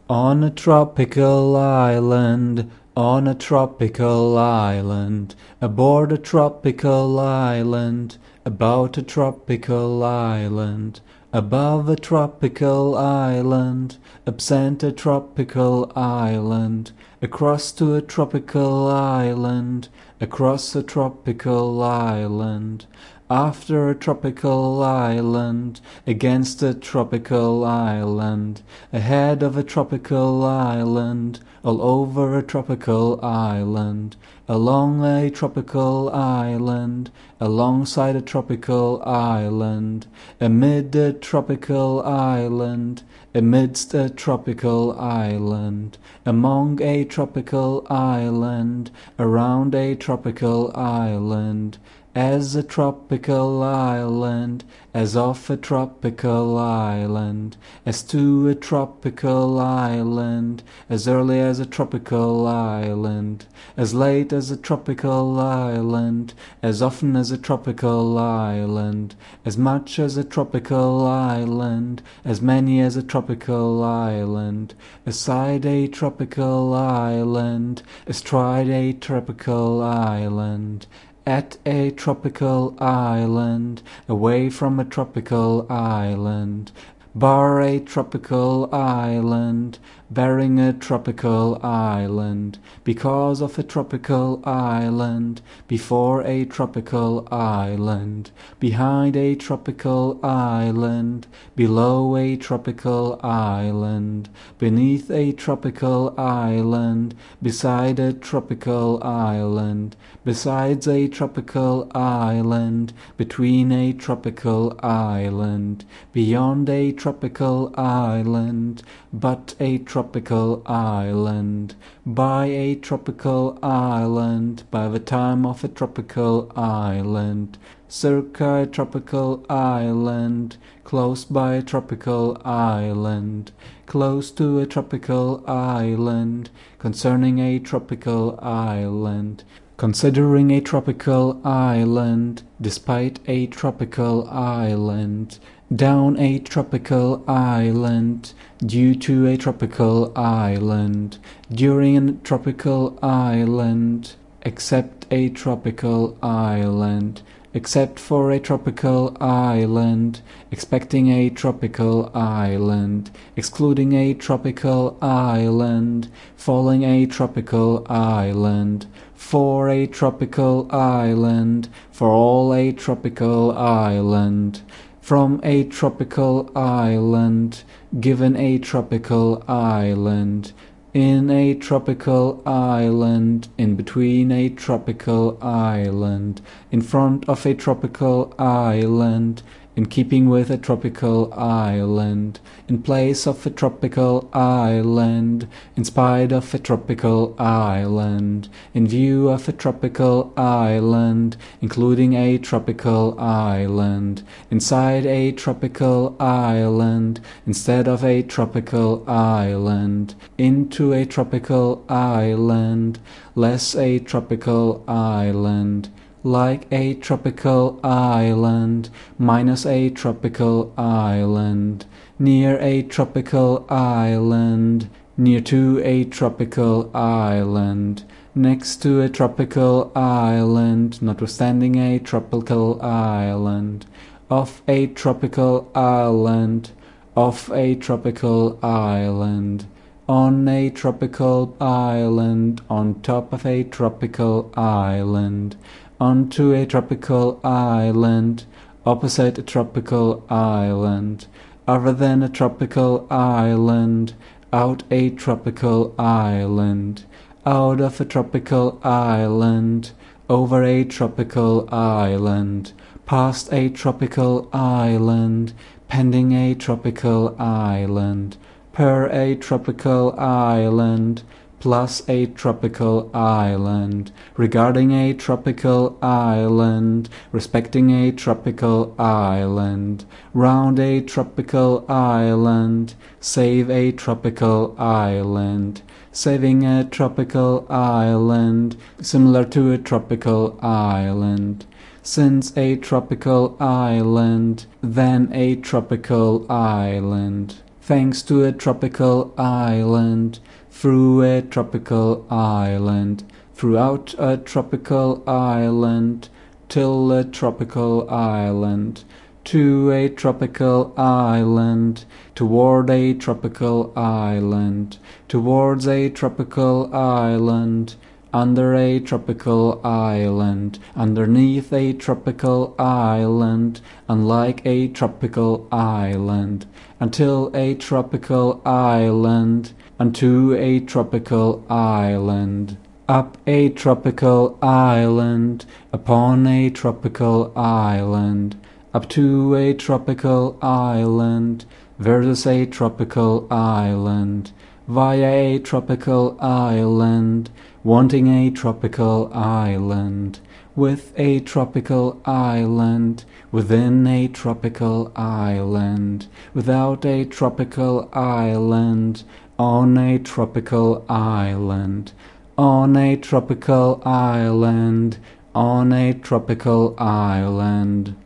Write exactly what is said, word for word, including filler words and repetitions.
On a tropical island, on a tropical island, aboard a tropical island, about a tropical island, above a tropical island, absent a tropical island, across to a tropical island, across a tropical island, after a tropical island, against a tropical island, ahead of a tropical island, all over a tropical island, along a tropical island, alongside a tropical island, amid a tropical island, amidst a tropical island, among a tropical island, around a tropical island, as a tropical island, as off a tropical island, as to a tropical island, as early as a tropical island, as late as a tropical island, as often as a tropical island, as much as a tropical island, as many as a tropical island, aside a tropical island, astride a tropical island, at a tropical island, away from a tropical island, bar a tropical island, bearing a tropical island, because of a tropical island, before a tropical island, behind a tropical island, below a tropical island, beneath a tropical island, beside a tropical island, besides a tropical island, between a tropical island, beyond a tropical island, but a tropical island, by a tropical island, by the time of a tropical island, circa a tropical island, close by a tropical island, close to a tropical island, concerning a tropical island, considering a tropical island, despite a tropical island, down a tropical island, due to a tropical island, during a tropical island, except a tropical island, except for a tropical island, expecting a tropical island, excluding a tropical island, falling a tropical island, for a tropical island, for all a tropical island, from a tropical island, given a tropical island, in a tropical island, in between a tropical island, in front of a tropical island, in keeping with a tropical island, in place of a tropical island, in spite of a tropical island, in view of a tropical island, including a tropical island, inside a tropical island, instead of a tropical island, into a tropical island, less a tropical island, like a tropical island, minus a tropical island, near a tropical island, near to a tropical island, next to a tropical island, notwithstanding a tropical island, of a tropical island, of a tropical island, on a tropical island, on top of a tropical island, onto a tropical island, opposite a tropical island, other than a tropical island, out a tropical island, out of a tropical island, over a tropical island, past a tropical island, pending a tropical island, per a tropical island, plus a tropical island, regarding a tropical island, respecting a tropical island, round a tropical island, save a tropical island, saving a tropical island, similar to a tropical island, since a tropical island, then a tropical island, thanks to a tropical island, through a tropical island, throughout a tropical island, till a tropical island, to a tropical island, toward a tropical island, towards a tropical island, under a tropical island, underneath a tropical island, unlike a tropical island, until a tropical island, unto a tropical island, up a tropical island, upon a tropical island, up to a tropical island, versus a tropical island, via a tropical island, wanting a tropical island, with a tropical island, within a tropical island, without a tropical island, on a tropical island, on a tropical island, on a tropical island.